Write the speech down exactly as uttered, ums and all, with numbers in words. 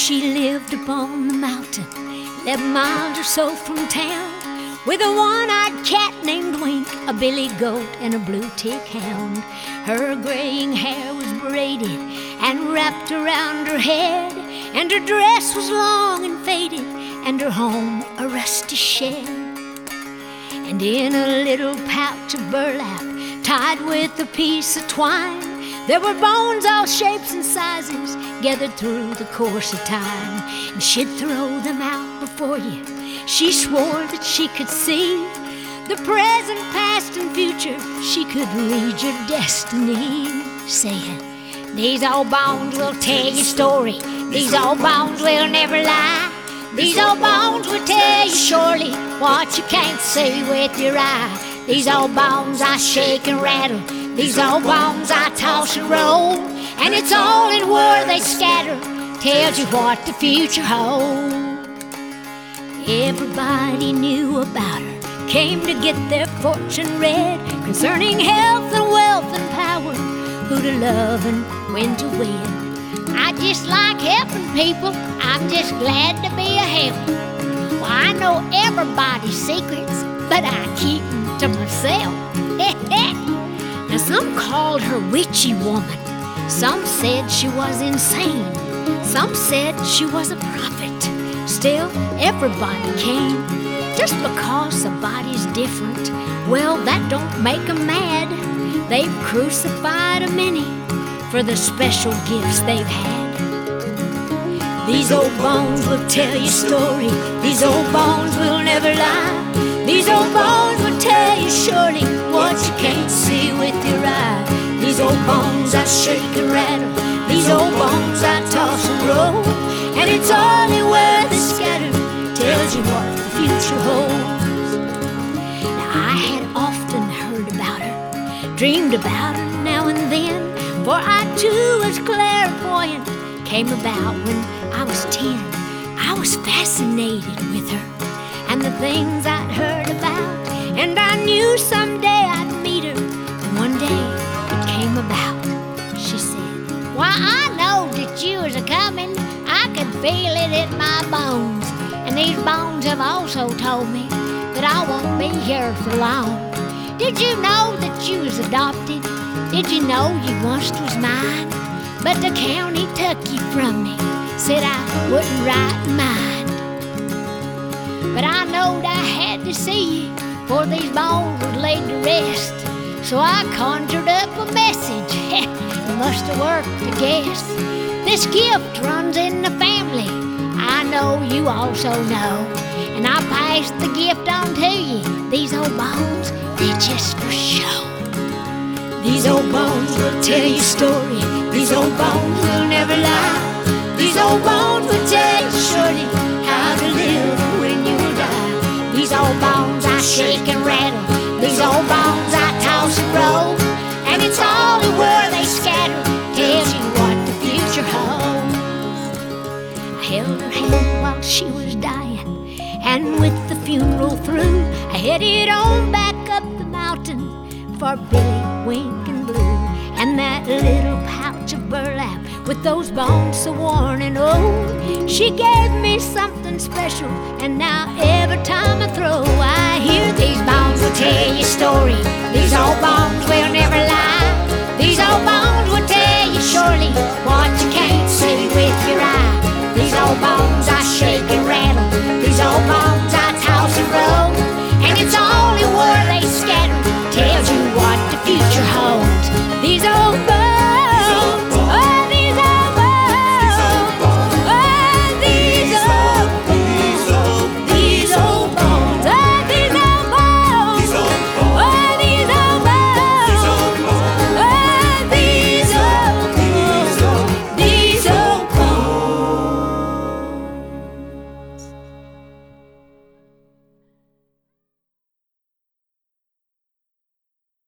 she lived upon the mountain, eleven miles or so from town, with a one-eyed cat named Wink, a billy goat, and a blue tick hound. Her graying hair was braided and wrapped around her head, and her dress was long and faded, and her home a rusty shed. And in a little pouch of burlap, tied with a piece of twine, there were bones all shapes and sizes, gathered through the course of time. And she'd throw them out before you. She swore that she could see the present, past, and future. She could read your destiny, saying, these old bones will tell you a story. These old bones will never lie. These old bones will tell you surely what you can't see with your eye. These old bones I shake and rattle. These old bones I toss and roll. And it's all in where they scatter, tells you what the future holds. Everybody knew about her, came to get their fortune read, concerning health and wealth and power, who to love and when to wed. I just like helping people, I'm just glad to be a help. Well, I know everybody's secrets, but I keep them to myself. Now some called her witchy woman, some said she was insane, some said she was a prophet. Still, everybody came. Just because a body's different, well, that don't make them mad. They've crucified a many for the special gifts they've had. These old bones will tell you a story. These old bones will never lie. These old bones will tell you surely what you can't see with your eye. These old bones I shake and rattle. These old bones I toss and roll. And it's all in where they scatter, tells you what the future holds. Now I had often heard about her, dreamed about her now and then, for I too was clairvoyant, came about when I was ten. I was fascinated with her and the things I'd heard about, and I knew someday I'd meet her. And one day it came about. She said, why, I know that you was a-coming. I could feel it in my bones, and these bones have also told me that I won't be here for long. Did you know that you was adopted? Did you know you once was mine? But the county took you from me, said I wouldn't write mine. But I knowed I had to see you, for these bones was laid to rest. So I conjured up a message, it must have worked, I guess. This gift runs in the family, I know you also know, and I passed the gift on to you. These old bones, they're just for show. These old bones will tell you a story. These old bones will never lie. These old bones will tell you surely how to live when you die. These old bones I shake and rattle. These old bones I toss and roll. And it's all in where they scatter, tells you what the future holds. I held her hand while she was dying, and with the funeral through, I headed on back up the mountain for Billy, Wink, and Blue, and that little pouch of burlap with those bones so worn and old. She gave me something special, and now every time I throw, I hear these bones will tell you a story. These old bones will never lie. These old